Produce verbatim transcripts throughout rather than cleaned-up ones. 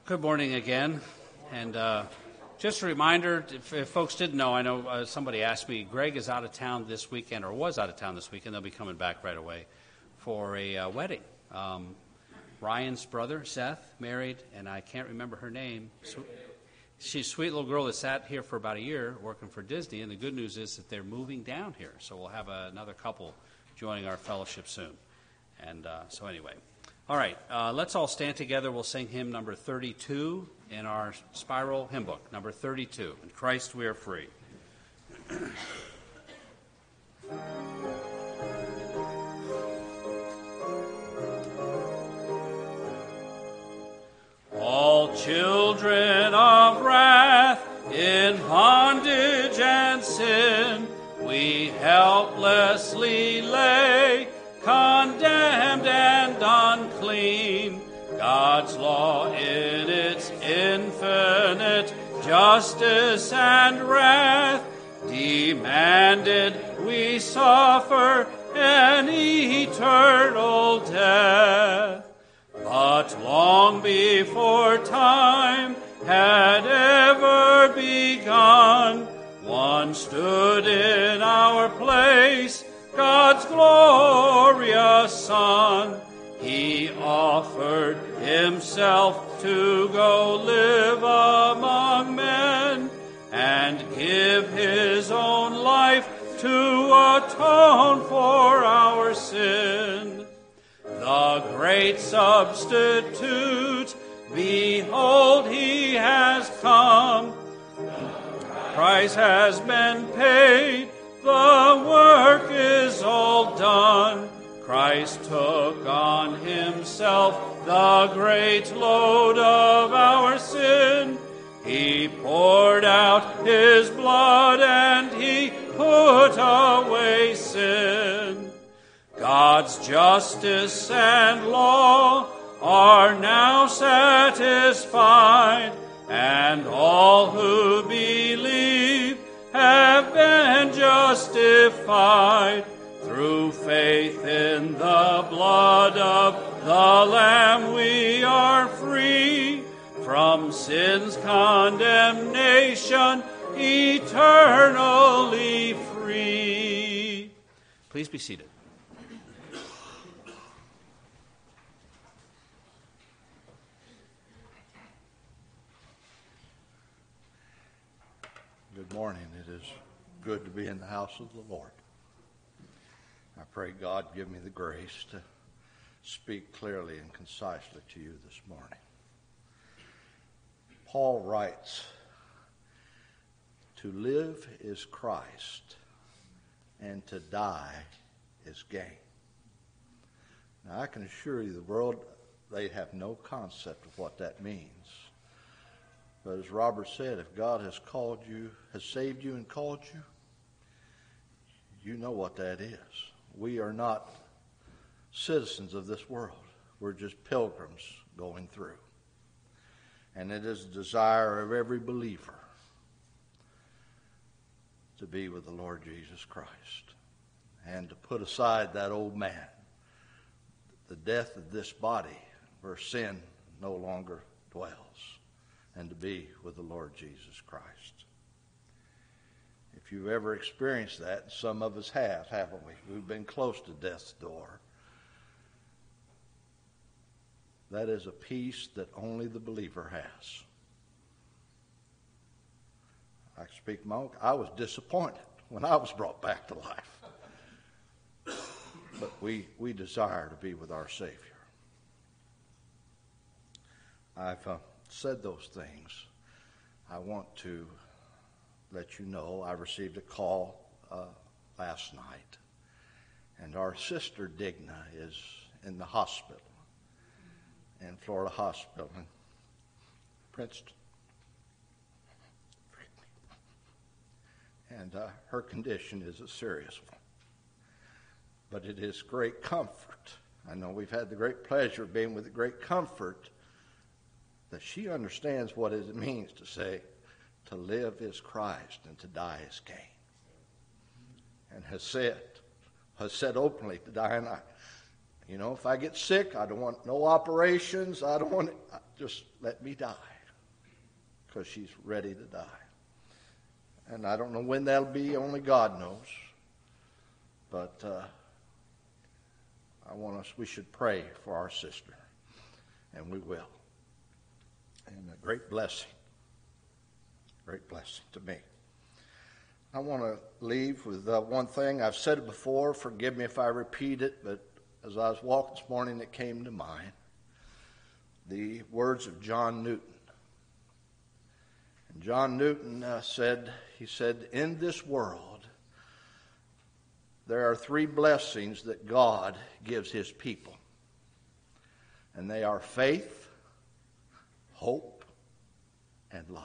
Good morning again, and uh, just a reminder, if, if folks didn't know, I know uh, somebody asked me, Greg is out of town this weekend, or was out of town this weekend, they'll be coming back right away for a uh, wedding. Um, Ryan's brother, Seth, married, and I can't remember her name. So, she's a sweet little girl that sat here for about a year working for Disney, and the good news is that they're moving down here, so we'll have a, another couple joining our fellowship soon. And uh, so anyway. All right, uh, let's all stand together. We'll sing hymn number thirty-two in our Spiral hymn book, number thirty-two. In Christ we are free. All children of wrath, in bondage and sin, we helplessly lay, condemned and unclean. God's law in its infinite justice and wrath demanded we suffer an eternal death. But long before time had ever begun, one stood in our place, God's glorious Son. He offered himself to go live among men and give his own life to atone for our sin. The great substitute, behold, he has come. Price has been paid, the work is all done. Christ took on himself the great load of our sin. He poured out his blood and he put away sin. God's justice and law are now satisfied, and all who believe have been justified. Through faith in the blood of the Lamb we are free from sin's condemnation, eternally free. Please be seated. Good morning. It is good to be in the house of the Lord. I pray God give me the grace to speak clearly and concisely to you this morning. Paul writes, to live is Christ, and to die is gain. Now I can assure you the world, they have no concept of what that means. But as Robert said, if God has called you, has saved you and called you, you know what that is. We are not citizens of this world. We're just pilgrims going through. And it is the desire of every believer to be with the Lord Jesus Christ and to put aside that old man, the death of this body where sin no longer dwells, and to be with the Lord Jesus Christ. If you've ever experienced that, and some of us have, haven't we? We've been close to death's door. That is a peace that only the believer has. I speak my own. I was disappointed when I was brought back to life. But we, we desire to be with our Savior. I've uh, said those things. I want to let you know I received a call uh, last night, and our sister Digna is in the hospital, in Florida Hospital in Princeton. And uh, her condition is a serious one. But it is great comfort. I know we've had the great pleasure of being with the great comfort that she understands what it means to say, to live is Christ and to die is gain. And has said, has said openly to Diana, You know, if I get sick, I don't want no operations. I don't want it. Just let me die. Because she's ready to die. And I don't know when that'll be. Only God knows. But uh, I want us, we should pray for our sister. And we will. And a great blessing. Great blessing to me. I want to leave with uh, one thing. I've said it before. Forgive me if I repeat it. But as I was walking this morning, it came to mind. The words of John Newton. And John Newton uh, said, he said, in this world, there are three blessings that God gives his people. And they are faith, hope, and love.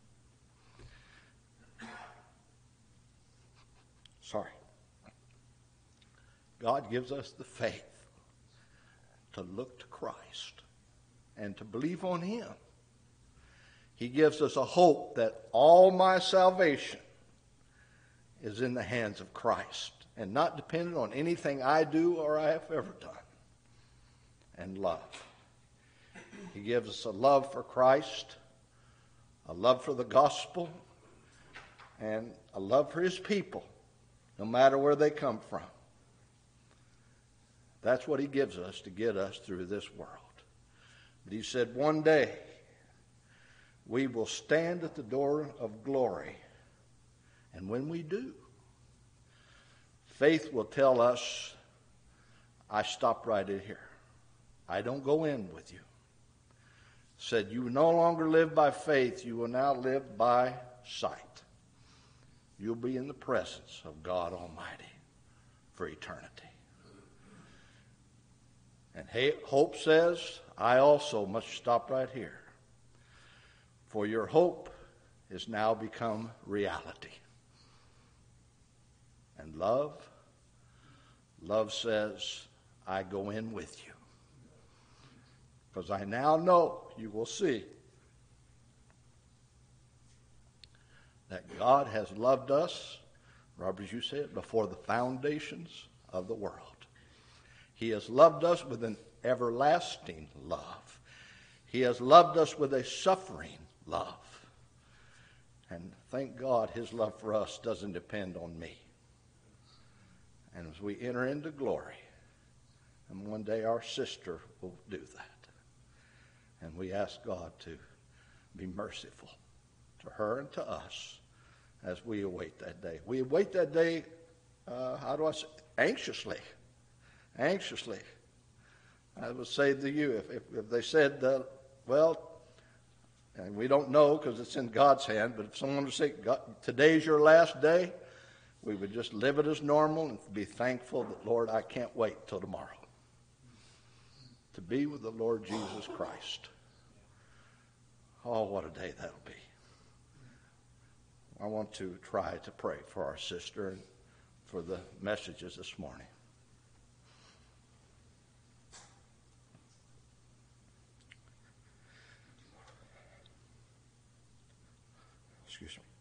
Sorry. God gives us the faith to look to Christ and to believe on him. He gives us a hope that all my salvation is in the hands of Christ and not dependent on anything I do or I have ever done. And love. He gives us a love for Christ, a love for the gospel, and a love for his people, no matter where they come from. That's what he gives us to get us through this world. But he said one day we will stand at the door of glory. And when we do, faith will tell us, I stop right in here. I don't go in with you. Said, you no longer live by faith, you will now live by sight. You'll be in the presence of God Almighty for eternity. And hope says, I also must stop right here. For your hope has now become reality. And love, love says, I go in with you. Because I now know, you will see, that God has loved us, Robert, as you said, before the foundations of the world. He has loved us with an everlasting love. He has loved us with a suffering love. And thank God his love for us doesn't depend on me. And as we enter into glory, and one day our sister will do that. And we ask God to be merciful to her and to us as we await that day. We await that day, uh, how do I say, anxiously. Anxiously. I would say to you, if, if, if they said, uh, well, and we don't know because it's in God's hand, but if someone would say, today's your last day, we would just live it as normal and be thankful that, Lord, I can't wait till tomorrow to be with the Lord Jesus Christ. Oh, what a day that'll be. I want to try to pray for our sister and for the messages this morning. Excuse me.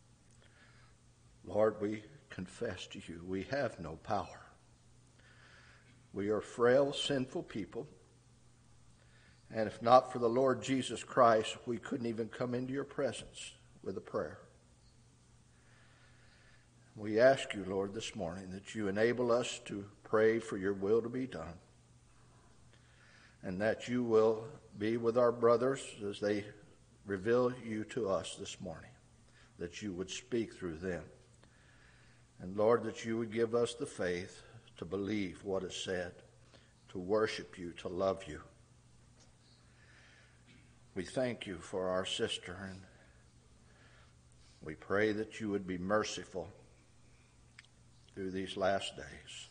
Lord, we confess to you we have no power. We are frail, sinful people. And if not for the Lord Jesus Christ, we couldn't even come into your presence with a prayer. We ask you, Lord, this morning that you enable us to pray for your will to be done. And that you will be with our brothers as they reveal you to us this morning. That you would speak through them. And Lord, that you would give us the faith to believe what is said, to worship you, to love you. We thank you for our sister, and we pray that you would be merciful through these last days.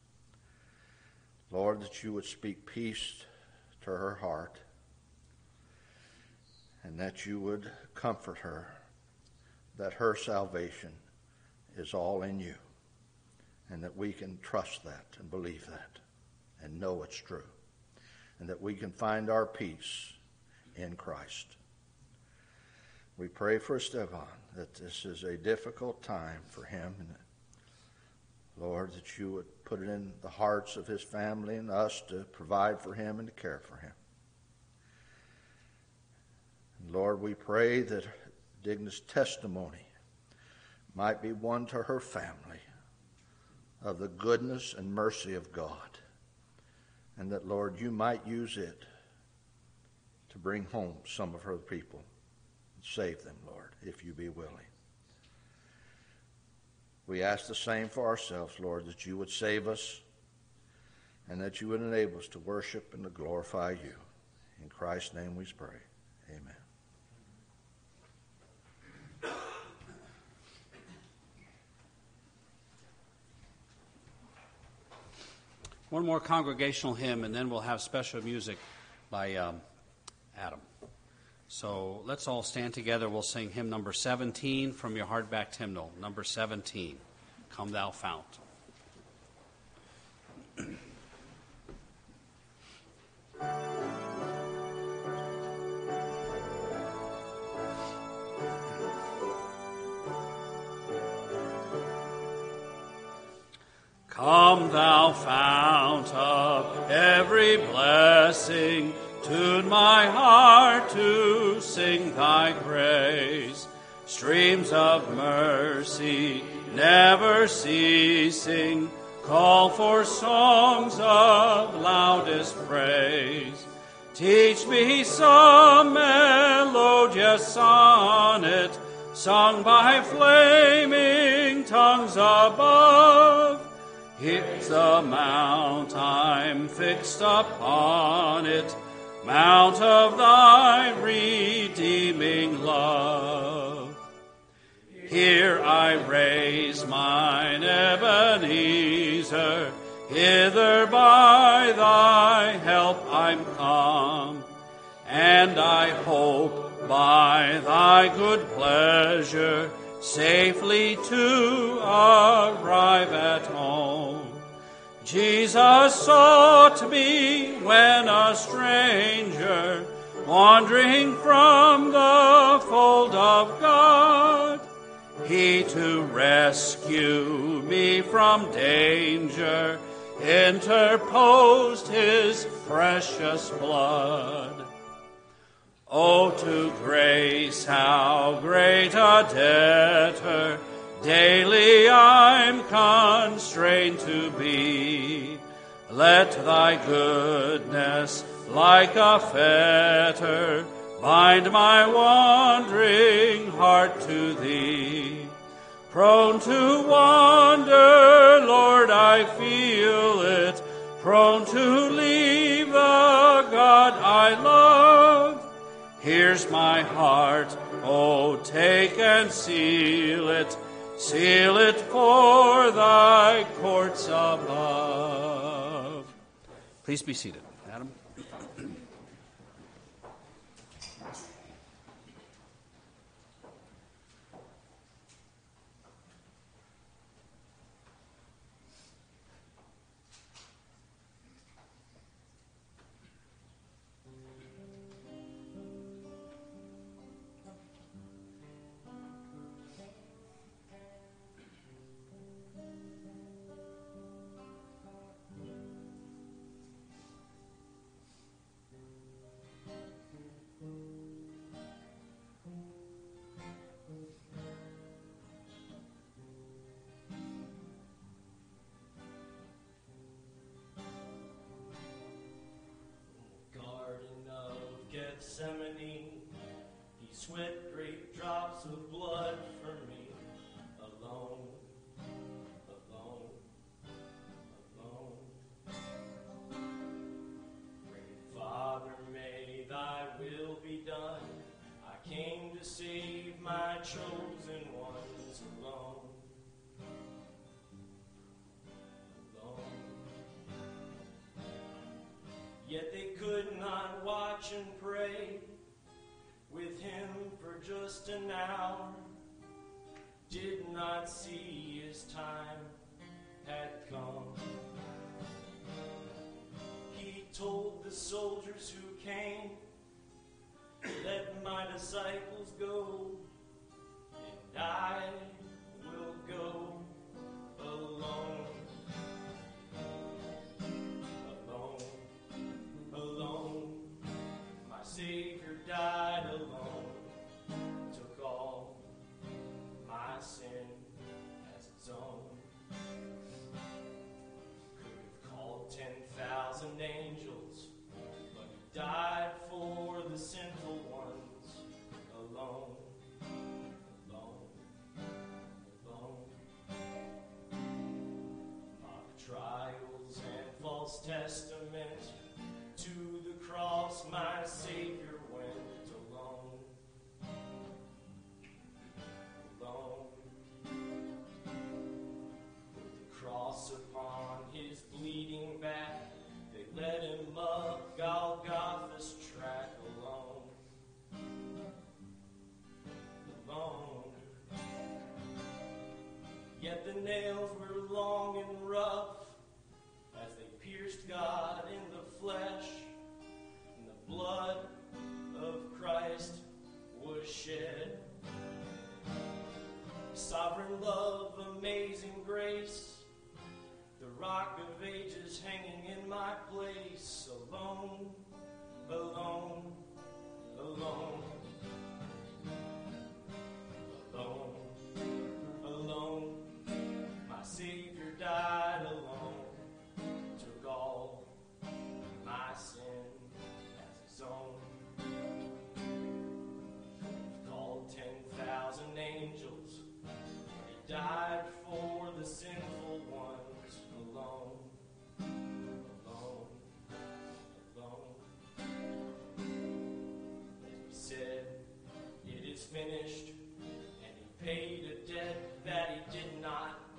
Lord, that you would speak peace to her heart, and that you would comfort her, that her salvation is all in you, and that we can trust that and believe that and know it's true, and that we can find our peace in Christ. We pray for Esteban that this is a difficult time for him, and Lord, that you would put it in the hearts of his family and us to provide for him and to care for him. And Lord, we pray that Digna's testimony might be one to her family of the goodness and mercy of God. And that, Lord, you might use it to bring home some of her people and save them, Lord, if you be willing. We ask the same for ourselves, Lord, that you would save us and that you would enable us to worship and to glorify you. In Christ's name we pray. Amen. One more congregational hymn, and then we'll have special music by um, Adam. So let's all stand together. We'll sing hymn number seventeen from your hardback hymnal. Number seventeen, Come Thou Fount. Come thou fount of every blessing, tune my heart to sing thy praise. Streams of mercy never ceasing, call for songs of loudest praise. Teach me some melodious sonnet, sung by flaming tongues above. Here's the mount, I'm fixed upon it, mount of thy redeeming love. Here I raise mine Ebenezer, hither by thy help I'm come, and I hope by thy good pleasure safely to arrive at home. Jesus sought me when a stranger, wandering from the fold of God. He to rescue me from danger interposed his precious blood. Oh, to grace how great a debtor daily I'm constrained to be. Let thy goodness like a fetter bind my wandering heart to thee. Prone to wander, Lord, I feel it, prone to leave the God I love. Here's my heart, oh, take and seal it, seal it for thy courts above. Please be seated. Adam. Gethsemane, he sweat great drops of blood for me, alone, alone, alone. Great Father, may thy will be done. I came to save my chosen ones alone, alone. Yet they could not watch and pray with him for just an hour, did not see his time had come. He told the soldiers who came, let my disciples go, and I will go alone. died alone, took all my sin as its own. Could have called ten thousand angels, but he died for the sinful ones alone. Trials and false testament, to the cross my Savior went alone. Alone. With the cross upon his bleeding back, they led him up Golgotha's track alone. Alone. Yet the nails were long and rough, as they pierced God in the flesh, and the blood of Christ was shed. Sovereign love, amazing grace, the rock of ages hanging in my place, alone, alone, alone, alone, alone. My Savior died alone, took all my sin as his own. Called ten thousand angels, he died for the sinful ones alone, alone, alone. He said, it is finished, and he paid a debt that he did not owe.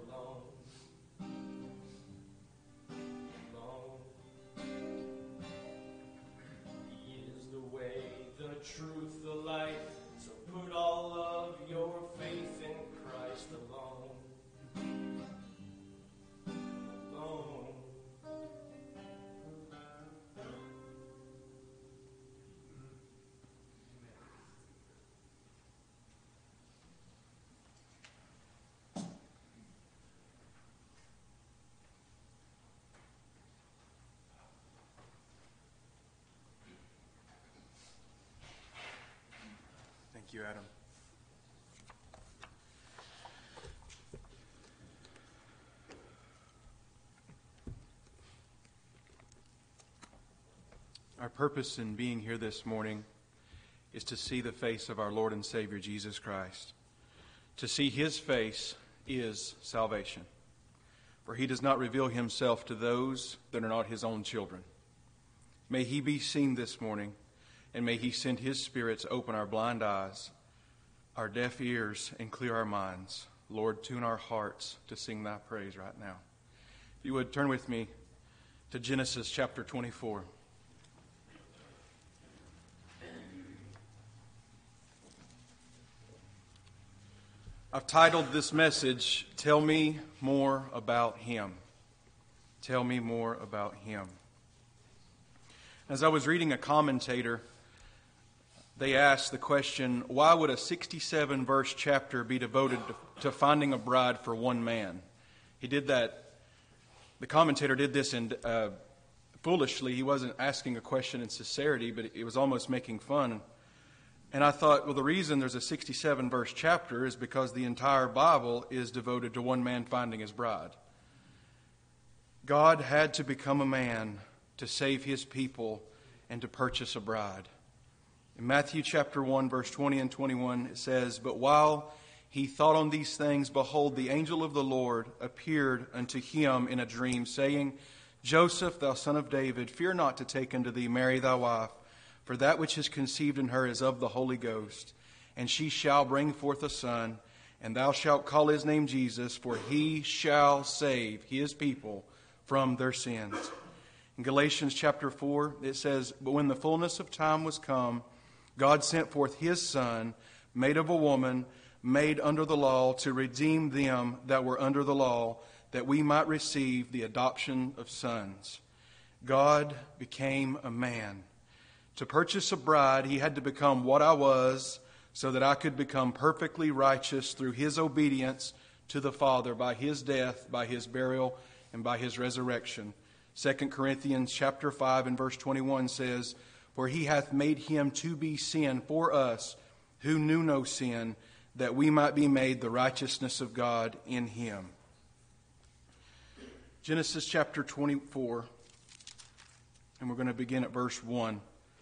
Truth, the life, so put all of your faith in Christ alone. Alone. Thank you, Adam. Our purpose in being here this morning is to see the face of our Lord and Savior Jesus Christ. To see his face is salvation, for he does not reveal himself to those that are not his own children. May he be seen this morning, and may he send his Spirit to open our blind eyes, our deaf ears, and clear our minds. Lord, tune our hearts to sing thy praise right now. If you would, turn with me to Genesis chapter twenty-four. I've titled this message, Tell Me More About Him. Tell me more about Him. As I was reading a commentator, they asked the question, why would a sixty-seven verse chapter be devoted to, to finding a bride for one man? He did that, the commentator did this in, uh, foolishly. He wasn't asking a question in sincerity, but it was almost making fun. And I thought, well, the reason there's a sixty-seven verse chapter is because the entire Bible is devoted to one man finding his bride. God had to become a man to save his people and to purchase a bride. In Matthew chapter one, verse twenty and twenty-one, it says, But while he thought on these things, behold, the angel of the Lord appeared unto him in a dream, saying, Joseph, thou son of David, fear not to take unto thee Mary thy wife, for that which is conceived in her is of the Holy Ghost. And she shall bring forth a son, and thou shalt call his name Jesus, for he shall save his people from their sins. In Galatians chapter four, it says, But when the fullness of time was come, God sent forth his Son, made of a woman, made under the law, to redeem them that were under the law, that we might receive the adoption of sons. God became a man. To purchase a bride, he had to become what I was, so that I could become perfectly righteous through his obedience to the Father by his death, by his burial, and by his resurrection. Second Corinthians chapter five and verse twenty-one says, For he hath made him to be sin for us who knew no sin, that we might be made the righteousness of God in him. Genesis chapter twenty-four, and we're going to begin at verse one.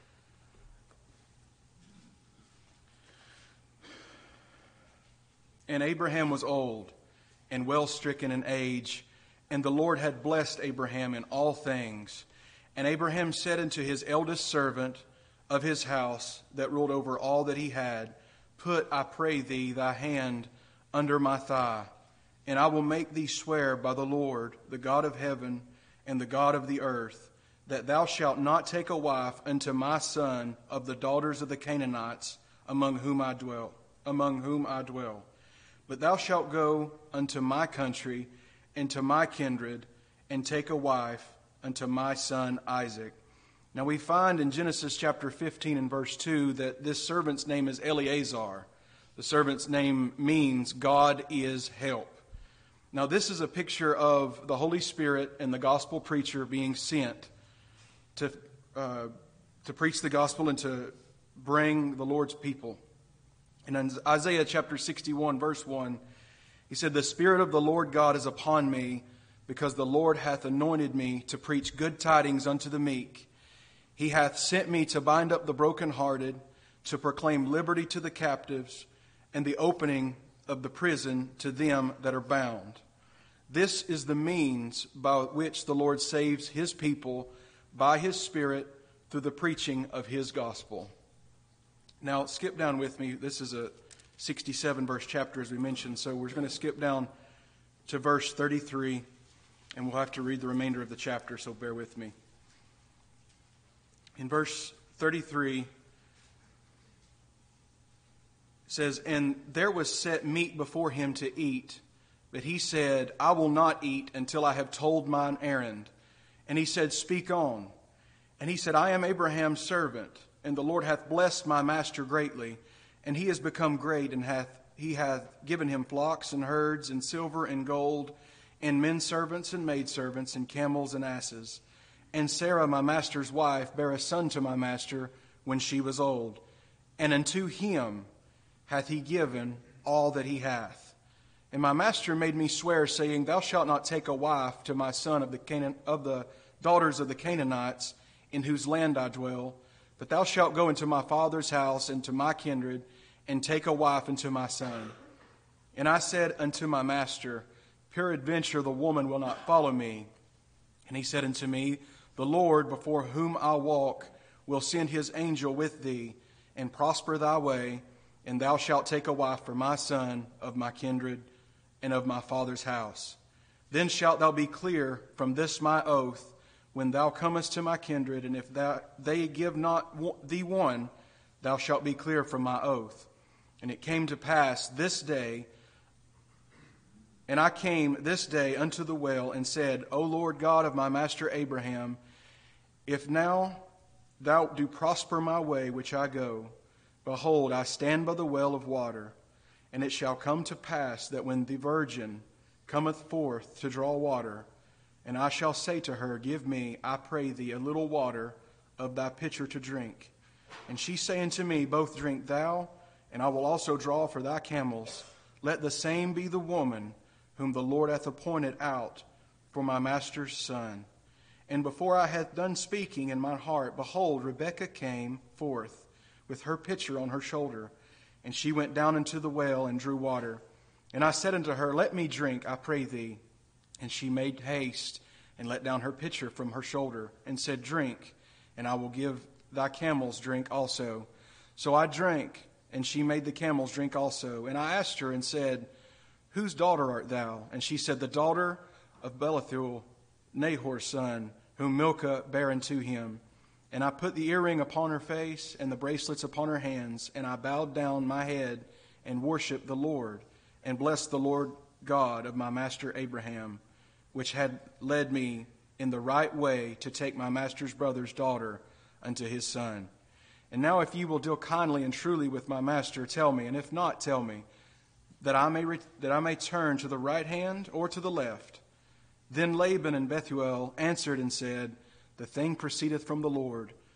And Abraham was old and well stricken in age, and the Lord had blessed Abraham in all things. And Abraham said unto his eldest servant of his house that ruled over all that he had, Put, I pray thee, thy hand under my thigh, and I will make thee swear by the Lord, the God of heaven and the God of the earth, that thou shalt not take a wife unto my son of the daughters of the Canaanites among whom I dwell, among whom I dwell. But thou shalt go unto my country and to my kindred, and take a wife unto my son Isaac. Now we find in Genesis chapter fifteen and verse two that this servant's name is Eleazar. The servant's name means God is help. Now this is a picture of the Holy Spirit and the gospel preacher being sent to, uh, to preach the gospel and to bring the Lord's people. And in Isaiah chapter sixty-one, verse one, he said, The Spirit of the Lord God is upon me, because the Lord hath anointed me to preach good tidings unto the meek. He hath sent me to bind up the brokenhearted, to proclaim liberty to the captives, and the opening of the prison to them that are bound. This is the means by which the Lord saves his people by his Spirit through the preaching of his gospel. Now, skip down with me. This is a sixty-seven verse chapter, as we mentioned, so we're going to skip down to verse thirty-three, and we'll have to read the remainder of the chapter, so bear with me. In verse thirty-three, it says, And there was set meat before him to eat, but he said, I will not eat until I have told mine errand. And he said, Speak on. And he said, I am Abraham's servant, and the Lord hath blessed my master greatly, and he has become great, and hath he hath given him flocks and herds, and silver and gold, and men servants and maidservants, and camels and asses. And Sarah, my master's wife, bare a son to my master when she was old. And unto him hath he given all that he hath. And my master made me swear, saying, Thou shalt not take a wife to my son of the Canaan, of the daughters of the Canaanites, in whose land I dwell, but thou shalt go into my father's house and to my kindred, and take a wife unto my son. And I said unto my master, Peradventure the woman will not follow me. And he said unto me, The Lord, before whom I walk, will send his angel with thee, and prosper thy way, and thou shalt take a wife for my son of my kindred and of my father's house. Then shalt thou be clear from this my oath, when thou comest to my kindred, and if thou, they give not thee one, thou shalt be clear from my oath. And it came to pass this day, and I came this day unto the well, and said, O Lord God of my master Abraham, if now thou do prosper my way which I go, behold, I stand by the well of water, and it shall come to pass that when the virgin cometh forth to draw water, and I shall say to her, Give me, I pray thee, a little water of thy pitcher to drink. And she say unto me, Both drink thou, and I will also draw for thy camels. Let the same be the woman whom the Lord hath appointed out for my master's son. And before I had done speaking in my heart, behold, Rebekah came forth with her pitcher on her shoulder, and she went down into the well and drew water. And I said unto her, Let me drink, I pray thee. And she made haste and let down her pitcher from her shoulder, and said, Drink, and I will give thy camels drink also. So I drank, and she made the camels drink also. And I asked her and said, Whose daughter art thou? And she said, The daughter of Bethuel, Nahor's son, whom Milcah bare unto him. And I put the earring upon her face and the bracelets upon her hands, and I bowed down my head and worshipped the Lord, and blessed the Lord God of my master Abraham, which had led me in the right way to take my master's brother's daughter unto his son. And now if ye will deal kindly and truly with my master, tell me, and if not, tell me, that I may re- that I may turn to the right hand or to the left. Then Laban and Bethuel answered and said, The thing proceedeth from the Lord.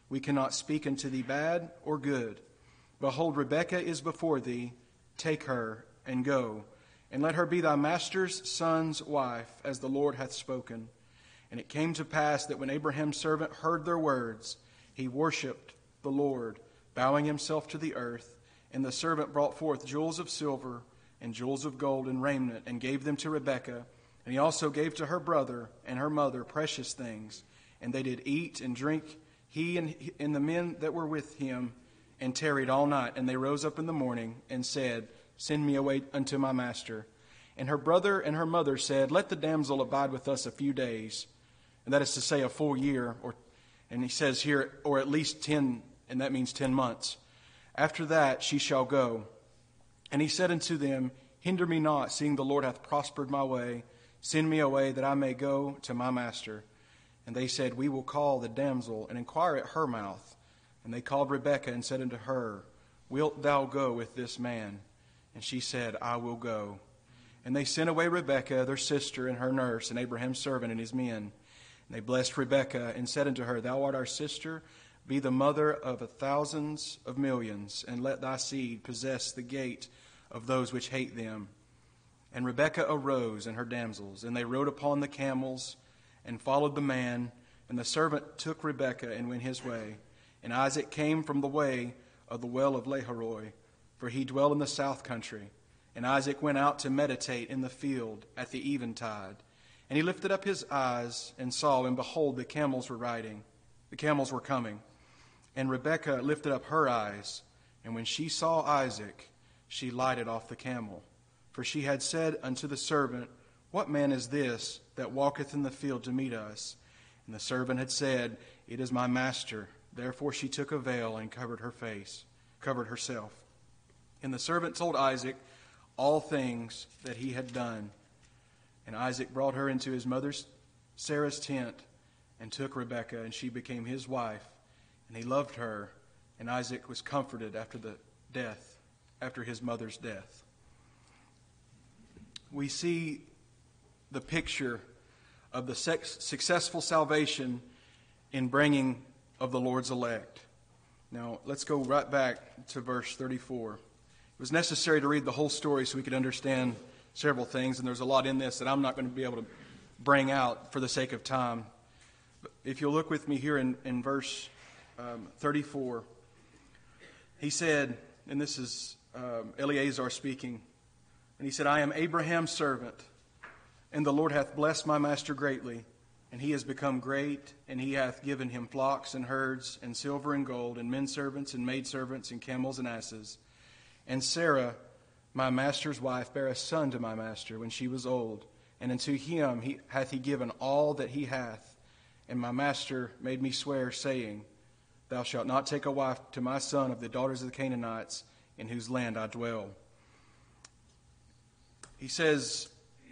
We cannot speak unto thee bad or good. Behold, Rebekah is before thee. Take her, and go, and let her be thy master's son's wife, as the Lord hath spoken. And it came to pass that when Abraham's servant heard their words, he worshipped the Lord, bowing himself to the earth. And the servant brought forth jewels of silver and jewels of gold and raiment, and gave them to Rebekah. And he also gave to her brother and her mother precious things. And they did eat and drink, he and, and the men that were with him, and tarried all night. And they rose up in the morning and said, Send me away unto my master. And her brother and her mother said, Let the damsel abide with us a few days. And that is to say, a full year. Or, and he says here, or at least ten, and that means ten months. After that she shall go. And he said unto them, Hinder me not, seeing the Lord hath prospered my way. Send me away, that I may go to my master. And they said, We will call the damsel, and inquire at her mouth. And they called Rebekah, and said unto her, Wilt thou go with this man? And she said, I will go. And they sent away Rebekah, their sister, and her nurse, and Abraham's servant, and his men. And they blessed Rebekah, and said unto her, Thou art our sister, be the mother of a thousands of millions, and let thy seed possess the gate of those which hate them. And Rebekah arose, and her damsels, and they rode upon the camels, and followed the man. And the servant took Rebekah, and went his way. And Isaac came from the way of the well of Lahairoi, for he dwelt in the south country. And Isaac went out to meditate in the field at the eventide. And he lifted up his eyes, and saw, and behold, the camels were riding. The camels were coming. And Rebekah lifted up her eyes, and when she saw Isaac, she lighted off the camel. For she had said unto the servant, What man is this that walketh in the field to meet us? And the servant had said, It is my master. Therefore she took a veil and covered her face, covered herself. And the servant told Isaac all things that he had done. And Isaac brought her into his mother Sarah's tent, and took Rebekah, and she became his wife. And he loved her, and Isaac was comforted after the death, after his mother's death. We see the picture of the sex, successful salvation in bringing of the Lord's elect. Now, let's go right back to verse thirty-four. It was necessary to read the whole story so we could understand several things, and there's a lot in this that I'm not going to be able to bring out for the sake of time. But if you'll look with me here in, in verse um, thirty-four, he said, and this is um, Eleazar speaking, and he said, I am Abraham's servant, and the Lord hath blessed my master greatly, and he has become great, and he hath given him flocks and herds, and silver and gold, and men servants and maidservants, and camels and asses. And Sarah, my master's wife, bare a son to my master when she was old, and unto him he, hath he given all that he hath. And my master made me swear, saying, Thou shalt not take a wife to my son of the daughters of the Canaanites, in whose land I dwell. He says,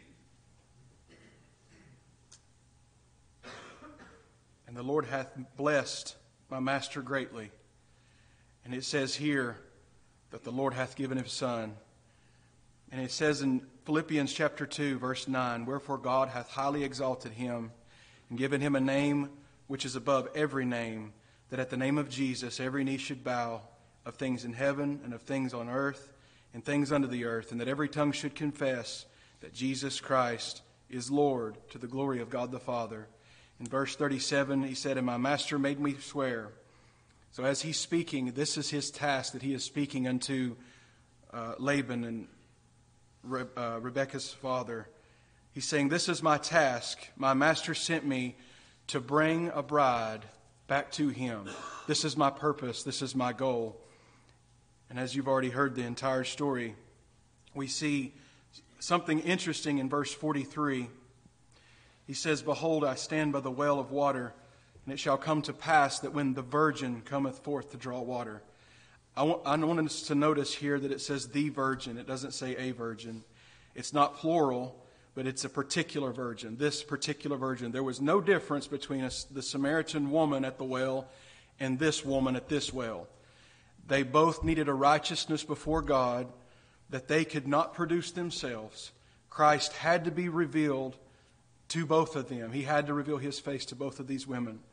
And the Lord hath blessed my master greatly. And it says here that the Lord hath given his son. And it says in Philippians chapter two, verse nine, Wherefore God hath highly exalted him, and given him a name which is above every name, that at the name of Jesus every knee should bow, of things in heaven and of things on earth and things under the earth, and that every tongue should confess that Jesus Christ is Lord, to the glory of God the Father. In verse thirty-seven, he said, And my master made me swear. So as he's speaking, this is his task that he is speaking unto uh, Laban and Re- uh, Rebekah's father. He's saying, This is my task. My master sent me to bring a bride back to him. This is my purpose. This is my goal. And as you've already heard the entire story, we see something interesting in verse forty-three. He says, Behold, I stand by the well of water, and it shall come to pass that when the virgin cometh forth to draw water. I want, I want us to notice here that it says the virgin. It doesn't say a virgin. It's not plural, but it's a particular virgin, this particular virgin. There was no difference between a, the Samaritan woman at the well and this woman at this well. They both needed a righteousness before God that they could not produce themselves. Christ had to be revealed to both of them. He had to reveal his face to both of these women.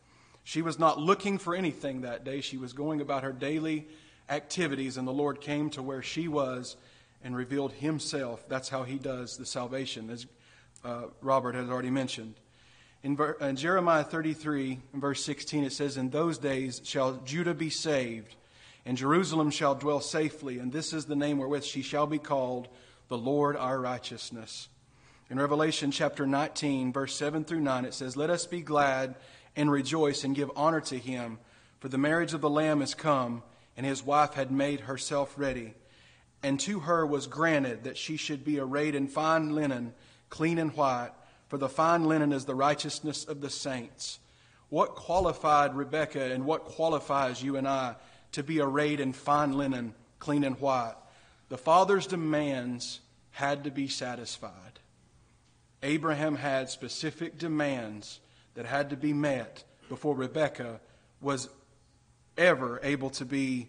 She was not looking for anything that day. She was going about her daily activities, and the Lord came to where she was and revealed himself. That's how he does the salvation, as uh, Robert has already mentioned. In, ver- in Jeremiah thirty-three, in verse sixteen, it says, "In those days shall Judah be saved, and Jerusalem shall dwell safely, and this is the name wherewith she shall be called, the Lord our righteousness." In Revelation chapter nineteen, verse seven through nine, it says, "Let us be glad and rejoice and give honor to him, for the marriage of the Lamb is come, and his wife had made herself ready. And to her was granted that she should be arrayed in fine linen, clean and white, for the fine linen is the righteousness of the saints." What qualified Rebekah and what qualifies you and I to be arrayed in fine linen, clean and white? The Father's demands had to be satisfied. Abraham had specific demands that had to be met before Rebekah was ever able to be,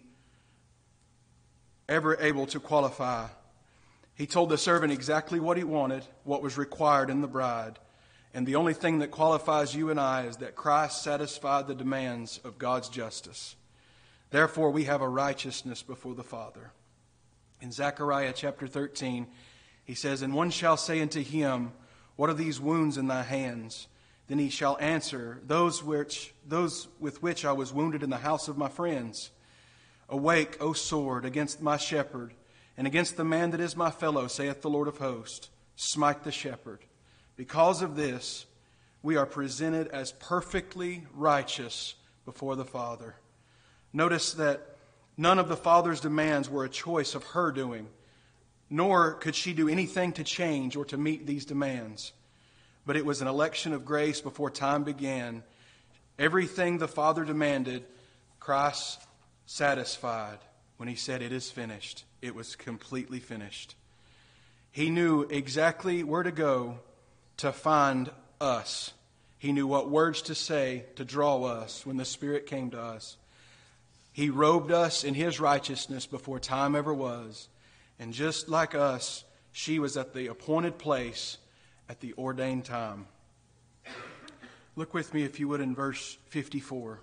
ever able to qualify. He told the servant exactly what he wanted, what was required in the bride. And the only thing that qualifies you and I is that Christ satisfied the demands of God's justice. Therefore, we have a righteousness before the Father. In Zechariah chapter thirteen, he says, "And one shall say unto him, What are these wounds in thy hands? Then he shall answer, Those which, those with which I was wounded in the house of my friends. Awake, O sword, against my shepherd, and against the man that is my fellow, saith the Lord of hosts. Smite the shepherd. Because of this, we are presented as perfectly righteous before the Father." Notice that none of the Father's demands were a choice of her doing, nor could she do anything to change or to meet these demands. But it was an election of grace before time began. Everything the Father demanded, Christ satisfied when he said, "It is finished." It was completely finished. He knew exactly where to go to find us. He knew what words to say to draw us when the Spirit came to us. He robed us in his righteousness before time ever was. And just like us, she was at the appointed place at the ordained time. Look with me, if you would, in verse fifty-four.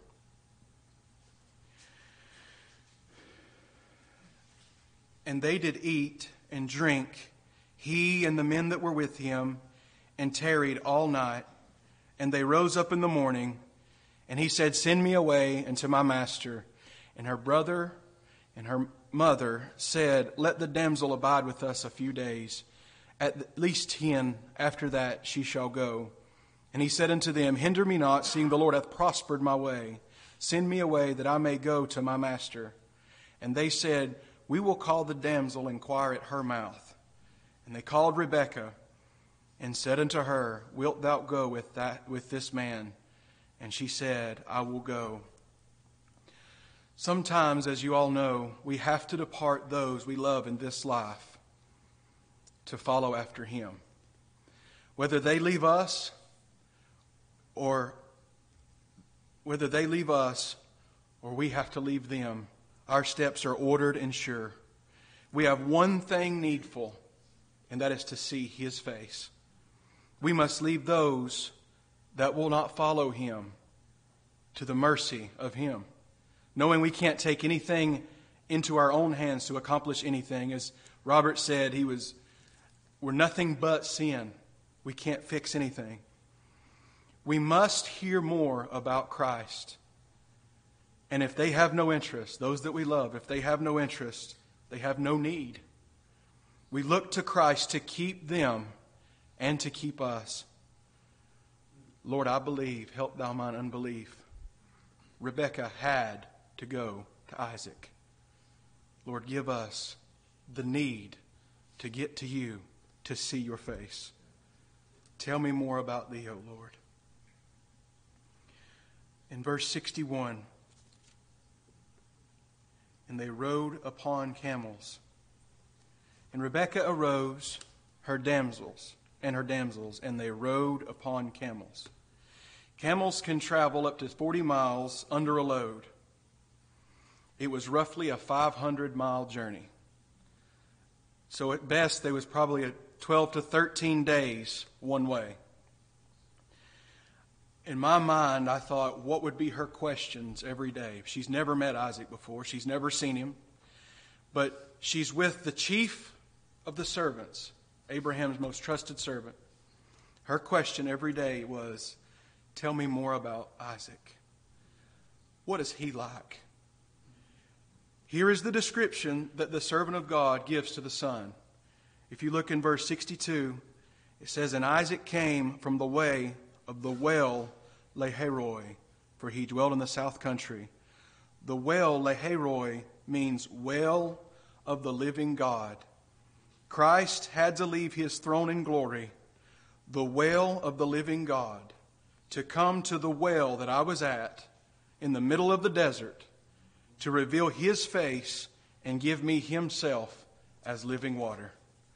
"And they did eat and drink, he and the men that were with him, and tarried all night. And they rose up in the morning, and he said, Send me away unto my master. And her brother and her mother said, Let the damsel abide with us a few days. At least ten, after that she shall go. And he said unto them, Hinder me not, seeing the Lord hath prospered my way. Send me away, that I may go to my master. And they said, We will call the damsel, and inquire at her mouth. And they called Rebekah, and said unto her, Wilt thou go with that with this man? And she said, I will go. Sometimes, as you all know, we have to depart those we love in this life to follow after him. Whether they leave us or whether they leave us or we have to leave them, our steps are ordered and sure. We have one thing needful, and that is to see his face. We must leave those that will not follow him to the mercy of him, knowing we can't take anything into our own hands to accomplish anything. As Robert said, he was, we're nothing but sin. We can't fix anything. We must hear more about Christ. And if they have no interest, those that we love, if they have no interest, they have no need. We look to Christ to keep them and to keep us. Lord, I believe. Help thou mine unbelief. Rebekah had to go to Isaac. Lord, give us the need to get to you, to see your face. Tell me more about thee, O Lord. In verse sixty-one, and they rode upon camels. And Rebekah arose, her damsels, and her damsels, and they rode upon camels. Camels can travel up to forty miles under a load. It was roughly a five hundred mile journey. So at best, there was probably a twelve to thirteen days one way. in my mind, I thought, what would be her questions every day? She's never met Isaac before. She's never seen him. But she's with the chief of the servants, Abraham's most trusted servant. Her question every day was, tell me more about Isaac. What is he like? Here is the description that the servant of God gives to the son. If you look in verse sixty-two, it says, and Isaac came from the way of the well Lahairoi, for he dwelt in the south country. The well Lahairoi means well of the living God. Christ had to leave his throne in glory, the well of the living God, to come to the well that I was at in the middle of the desert to reveal his face and give me himself as living water.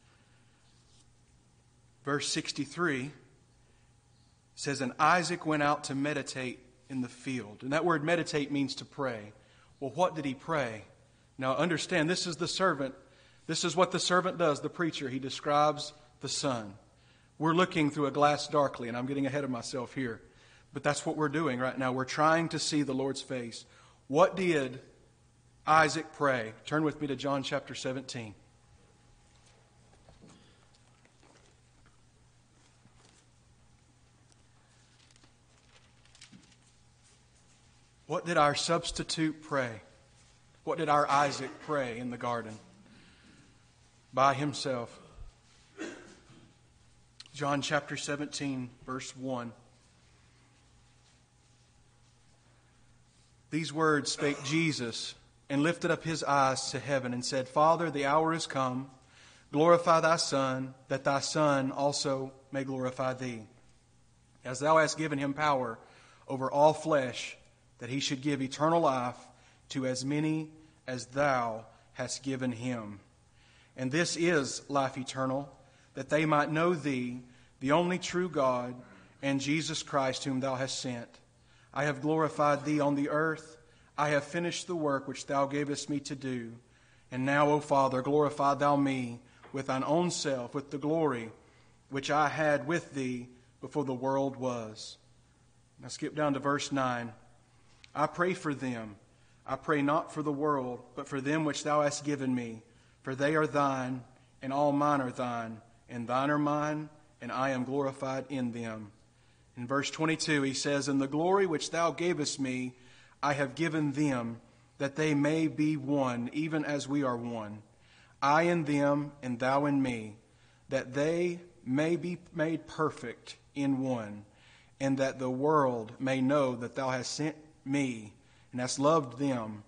Verse sixty-three says, and Isaac went out to meditate in the field. And that word meditate means to pray. Well, what did he pray? Now understand, this is the servant. This is what the servant does, the preacher. He describes the son. We're looking through a glass darkly, and I'm getting ahead of myself here. But that's what we're doing right now. We're trying to see the Lord's face. What did Isaac pray? Turn with me to John chapter seventeen. What did our substitute pray? What did our Isaac pray in the garden? By himself. John chapter seventeen, verse one. These words spake Jesus, and lifted up his eyes to heaven, and said, Father, the hour is come. Glorify thy Son, that thy Son also may glorify thee. As thou hast given him power over all flesh, that he should give eternal life to as many as thou hast given him. And this is life eternal, that they might know thee, the only true God, and Jesus Christ whom thou hast sent. I have glorified thee on the earth. I have finished the work which thou gavest me to do. And now, O Father, glorify thou me with thine own self, with the glory which I had with thee before the world was. Now skip down to verse nine. I pray for them. I pray not for the world, but for them which thou hast given me. For they are thine, and all mine are thine, and thine are mine, and I am glorified in them. In verse twenty-two, he says, And the glory which thou gavest me, I have given them, that they may be one, even as we are one. I in them, and thou in me, that they may be made perfect in one, and that the world may know that thou hast sent me, and hast loved them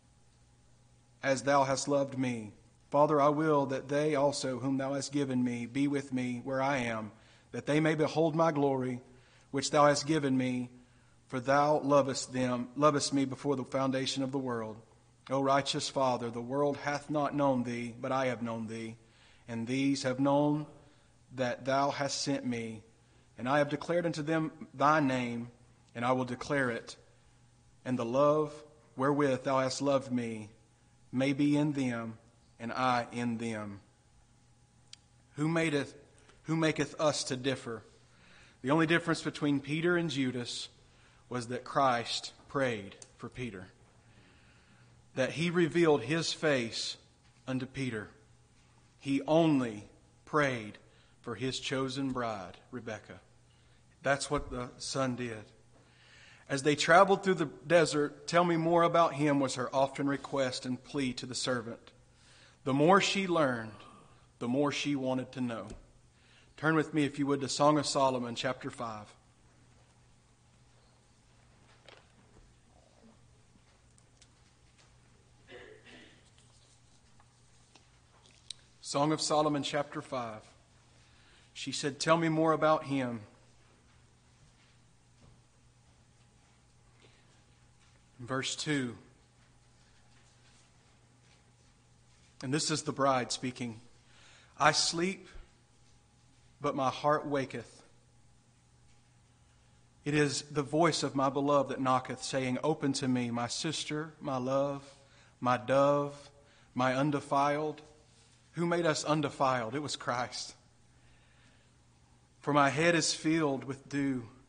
as thou hast loved me. Father, I will that they also, whom thou hast given me, be with me where I am, that they may behold my glory, which thou hast given me, for thou lovest them, lovest me before the foundation of the world. O righteous Father, the world hath not known thee, but I have known thee, and these have known that thou hast sent me. And I have declared unto them thy name, and I will declare it. And the love wherewith thou hast loved me may be in them, and I in them. Who maketh, who maketh us to differ? The only difference between Peter and Judas was that Christ prayed for Peter, that he revealed his face unto Peter. He only prayed for his chosen bride, Rebekah. That's what the son did. As they traveled through the desert, tell me more about him was her often request and plea to the servant. The more she learned, the more she wanted to know. Turn with me, if you would, to Song of Solomon, chapter five. Song of Solomon, chapter five. She said, tell me more about him. Verse two. And this is the bride speaking. I sleep, but my heart waketh. It is the voice of my beloved that knocketh, saying, Open to me, my sister, my love, my dove, my undefiled. Who made us undefiled? It was Christ. For my head is filled with dew,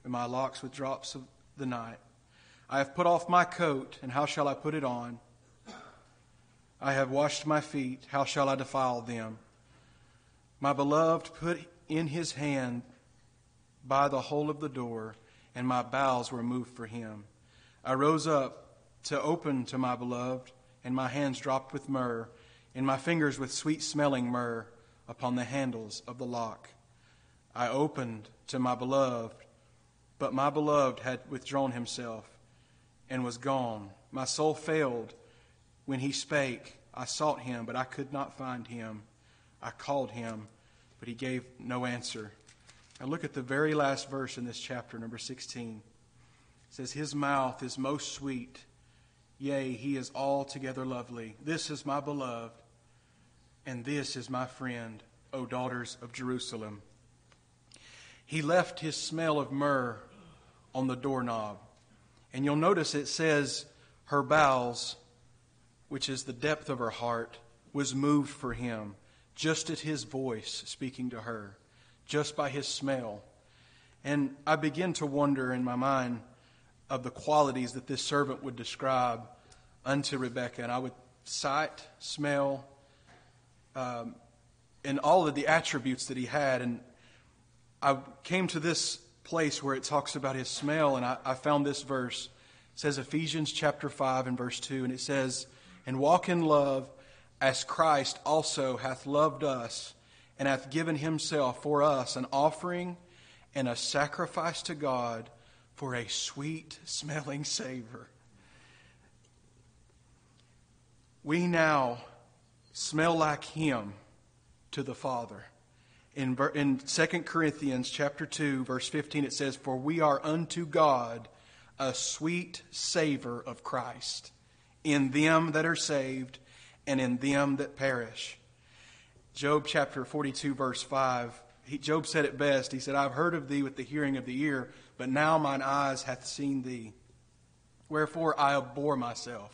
and my locks with drops of the night. I have put off my coat, and how shall I put it on? I have washed my feet, how shall I defile them? My beloved put in his hand by the hole of the door, and my bowels were moved for him. I rose up to open to my beloved, and my hands dropped with myrrh, and my fingers with sweet-smelling myrrh upon the handles of the lock. I opened to my beloved, but my beloved had withdrawn himself and was gone. My soul failed when he spake. I sought him, but I could not find him. I called him, but he gave no answer. Now look at the very last verse in this chapter, number sixteen. It says, his mouth is most sweet. Yea, he is altogether lovely. This is my beloved, and this is my friend, O daughters of Jerusalem. He left his smell of myrrh on the doorknob. And you'll notice it says her bowels, which is the depth of her heart, was moved for him, just at his voice speaking to her, just by his smell. And I begin to wonder in my mind of the qualities that this servant would describe unto Rebekah. And I would sight, smell, um, and all of the attributes that he had. And I came to this place where it talks about his smell, and I, I found this verse. It says Ephesians chapter five and verse two, and it says, and walk in love as Christ also hath loved us, and hath given himself for us an offering and a sacrifice to God for a sweet-smelling savor. We now smell like him to the Father. In, in Second Corinthians chapter two, verse fifteen, it says, for we are unto God a sweet savor of Christ in them that are saved and in them that perish. Job chapter forty-two, verse five, he, Job said it best. He said, I've heard of thee with the hearing of the ear, but now mine eyes hath seen thee. Wherefore I abhor myself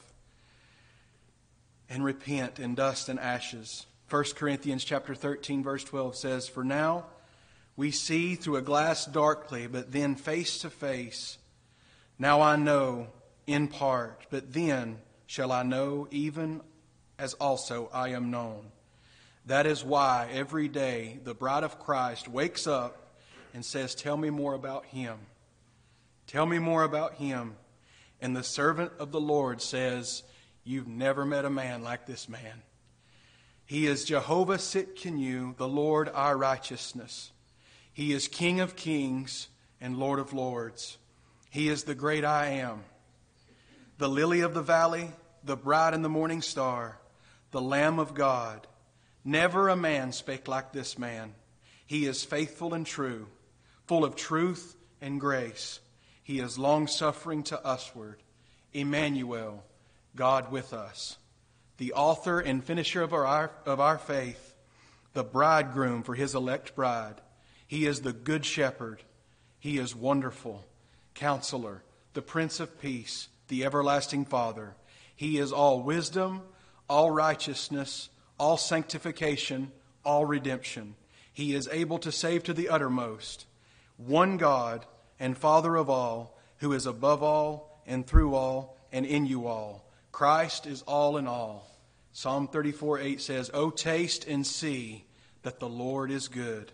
and repent in dust and ashes. First Corinthians chapter thirteen, verse twelve says, for now we see through a glass darkly, but then face to face. Now I know in part, but then shall I know even as also I am known. That is why every day the bride of Christ wakes up and says, tell me more about him. Tell me more about him. And the servant of the Lord says, you've never met a man like this man. He is Jehovah Sitkenu, the Lord our righteousness. He is King of kings and Lord of lords. He is the great I am, the lily of the valley, the bright and the morning star, the Lamb of God. Never a man spake like this man. He is faithful and true, full of truth and grace. He is long-suffering to usward. Emmanuel, God with us. The author and finisher of our, of our faith, the bridegroom for his elect bride. He is the good shepherd. He is wonderful, counselor, the Prince of Peace, the everlasting Father. He is all wisdom, all righteousness, all sanctification, all redemption. He is able to save to the uttermost. One God and Father of all, who is above all and through all and in you all. Christ is all in all. Psalm thirty-four eight says, O taste and see that the Lord is good.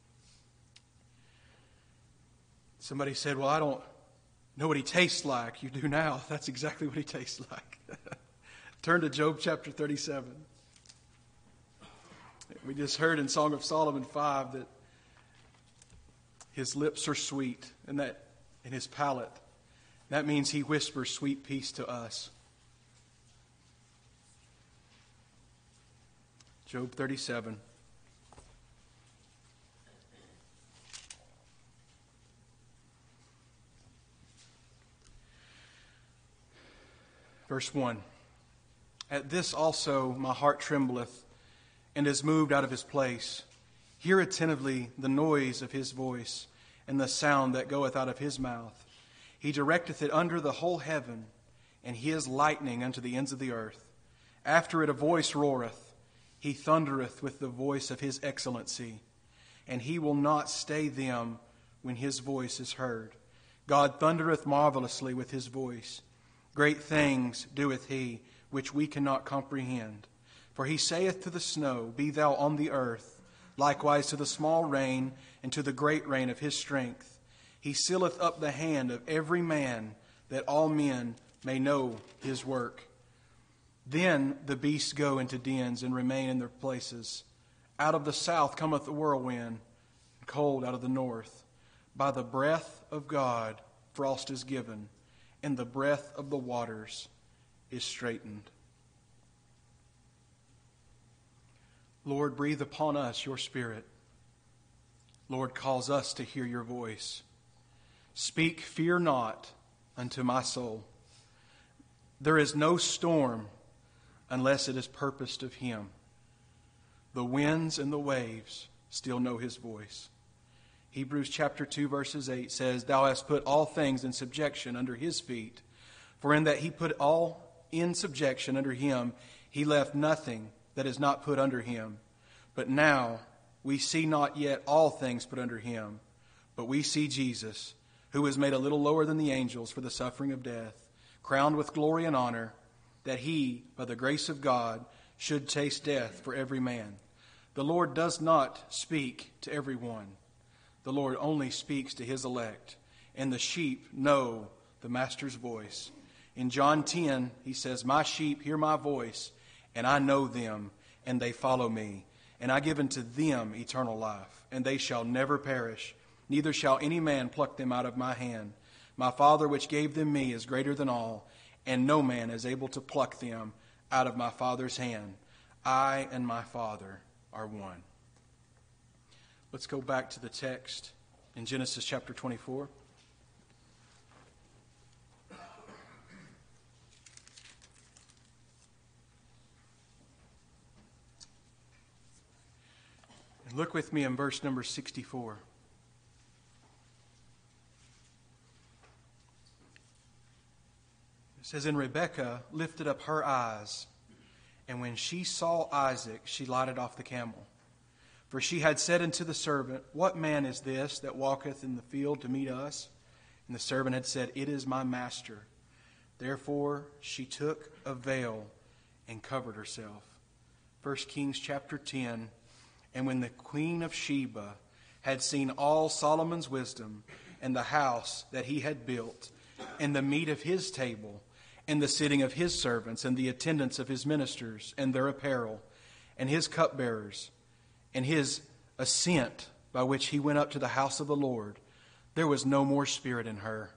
Somebody said, well, I don't know what he tastes like. You do now. That's exactly what he tastes like. Turn to Job chapter thirty-seven. We just heard in Song of Solomon five that his lips are sweet, and that in his palate, that means he whispers sweet peace to us. Job thirty-seven. Verse one. At this also my heart trembleth, and is moved out of his place. Hear attentively the noise of his voice, and the sound that goeth out of his mouth. He directeth it under the whole heaven, and he is lightning unto the ends of the earth. After it a voice roareth. He thundereth with the voice of his excellency, and he will not stay them when his voice is heard. God thundereth marvelously with his voice. Great things doeth he, which we cannot comprehend. For he saith to the snow, Be thou on the earth, likewise to the small rain, and to the great rain of his strength. He sealeth up the hand of every man, that all men may know his work. Then the beasts go into dens and remain in their places. Out of the south cometh the whirlwind, and cold out of the north. By the breath of God frost is given, and the breath of the waters is straightened. Lord, breathe upon us your Spirit. Lord, cause us to hear your voice. Speak, fear not, unto my soul. There is no storm unless it is purposed of him. The winds and the waves still know his voice. Hebrews chapter two verses eight says, Thou hast put all things in subjection under his feet. For in that he put all in subjection under him, he left nothing that is not put under him. But now we see not yet all things put under him, but we see Jesus, who was made a little lower than the angels for the suffering of death, crowned with glory and honor, that he, by the grace of God, should taste death for every man. The Lord does not speak to everyone. The Lord only speaks to his elect, and the sheep know the master's voice. In John ten, he says, My sheep hear my voice, and I know them, and they follow me. And I give unto them eternal life, and they shall never perish, neither shall any man pluck them out of my hand. My Father which gave them me is greater than all, and no man is able to pluck them out of my Father's hand. I and my Father are one. Let's go back to the text in Genesis chapter twenty-four. And look with me in verse number sixty-four. It says, And Rebekah lifted up her eyes, and when she saw Isaac, she lighted off the camel. For she had said unto the servant, What man is this that walketh in the field to meet us? And the servant had said, It is my master. Therefore she took a veil and covered herself. First Kings chapter ten. And when the queen of Sheba had seen all Solomon's wisdom, and the house that he had built, and the meat of his table, and the sitting of his servants, and the attendance of his ministers, and their apparel, and his cupbearers, and his ascent by which he went up to the house of the Lord, there was no more spirit in her.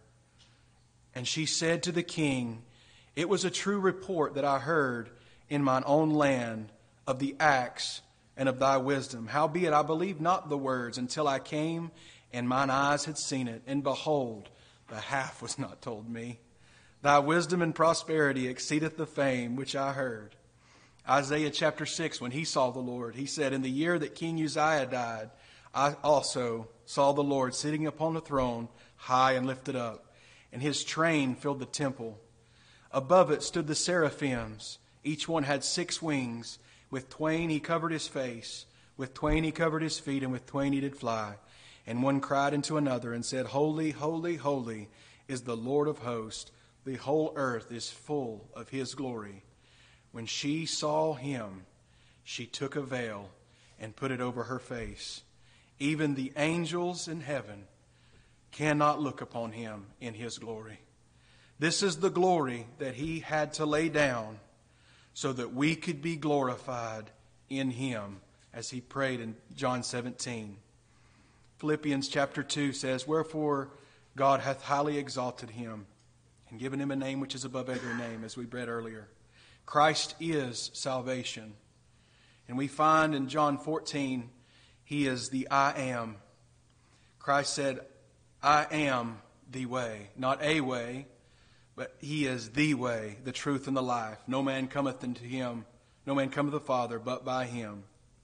And she said to the king, It was a true report that I heard in mine own land of the acts and of thy wisdom. Howbeit I believed not the words until I came, and mine eyes had seen it. And behold, the half was not told me. Thy wisdom and prosperity exceedeth the fame which I heard. Isaiah chapter six, when he saw the Lord, he said, In the year that King Uzziah died, I also saw the Lord sitting upon a throne, high and lifted up, and his train filled the temple. Above it stood the seraphims. Each one had six wings. With twain he covered his face, with twain he covered his feet, and with twain he did fly. And one cried unto another and said, Holy, holy, holy is the Lord of hosts. The whole earth is full of his glory. When she saw him, she took a veil and put it over her face. Even the angels in heaven cannot look upon him in his glory. This is the glory that he had to lay down so that we could be glorified in him, as he prayed in John seventeen. Philippians chapter two says, Wherefore God hath highly exalted him and given him a name which is above every name, as we read earlier. Christ is salvation. And we find in John fourteen, he is the I am. Christ said, I am the way, not a way, but he is the way, the truth, and the life. No man cometh unto him, no man cometh to the Father, but by him.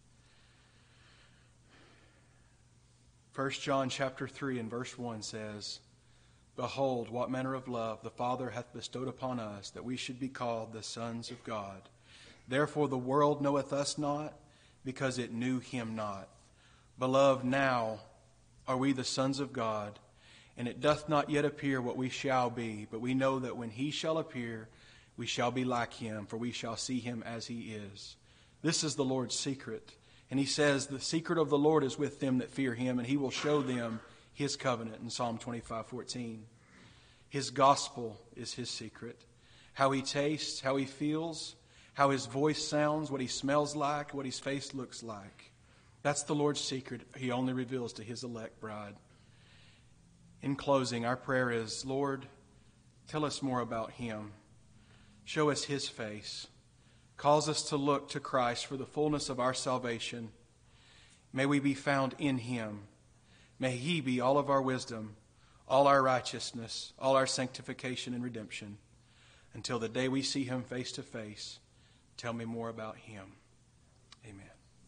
First John chapter three and verse one says, Behold, what manner of love the Father hath bestowed upon us, that we should be called the sons of God. Therefore the world knoweth us not, because it knew him not. Beloved, now are we the sons of God, and it doth not yet appear what we shall be, but we know that when he shall appear, we shall be like him, for we shall see him as he is. This is the Lord's secret. And he says, the secret of the Lord is with them that fear him, and he will show them his covenant in Psalm twenty-five fourteen. His gospel is his secret. How he tastes, how he feels, how his voice sounds, what he smells like, what his face looks like. That's the Lord's secret he only reveals to his elect bride. In closing, our prayer is, Lord, tell us more about him. Show us his face. Cause us to look to Christ for the fullness of our salvation. May we be found in him. May he be all of our wisdom, all our righteousness, all our sanctification and redemption. Until the day we see him face to face, tell me more about him. Amen.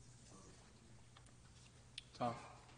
Tom.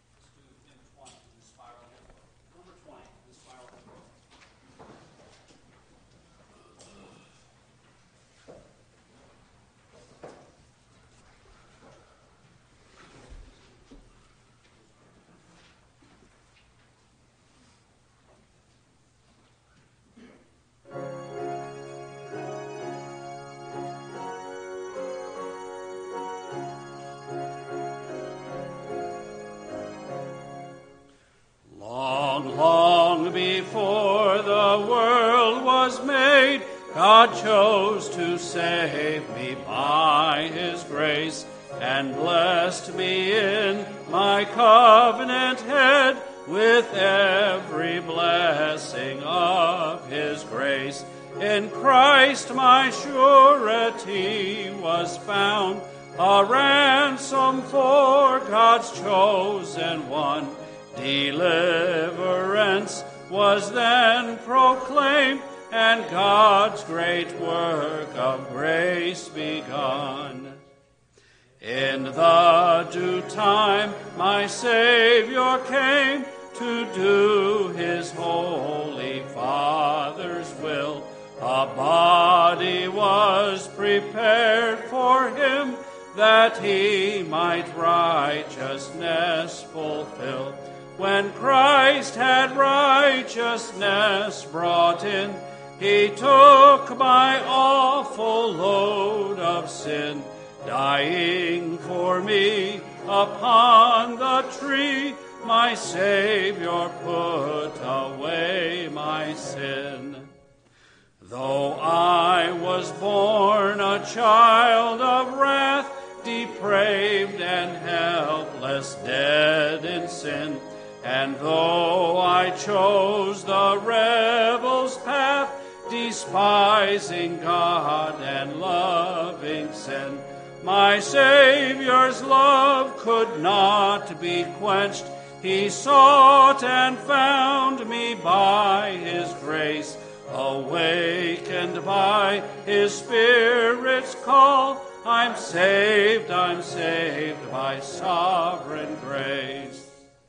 Before the world was made, God chose to save me by his grace, and blessed me in my covenant head with every blessing of his grace. In Christ my surety was found, a ransom for God's chosen one. Deliverance was then proclaimed, and God's great work of grace begun. In the due time my Savior came to do his holy Father's will. A body was prepared for him, that he might righteousness fulfill. When Christ had righteousness brought in, he took my awful load of sin, dying for me upon the tree. My Savior put away my sin. Though I was born a child of wrath, depraved and helpless, dead in sin, and though I chose the rebel's path, despising God and loving sin, my Savior's love could not be quenched. He sought and found me by his grace, awakened by his Spirit's call. I'm saved, I'm saved by sovereign grace.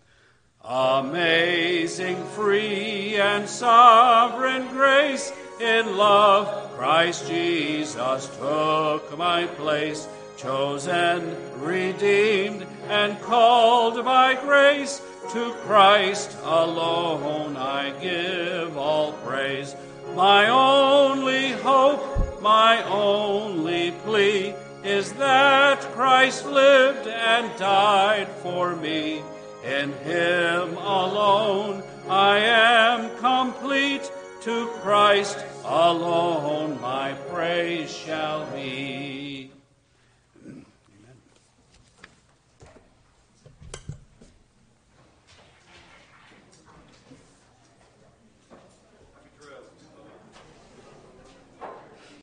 Amazing, free, and sovereign grace, in love Christ Jesus took my place, chosen, redeemed, and called by grace. To Christ alone I give all praise. My only hope, my only plea, is that Christ lived and died for me. In him alone I am complete. To Christ alone my praise shall be.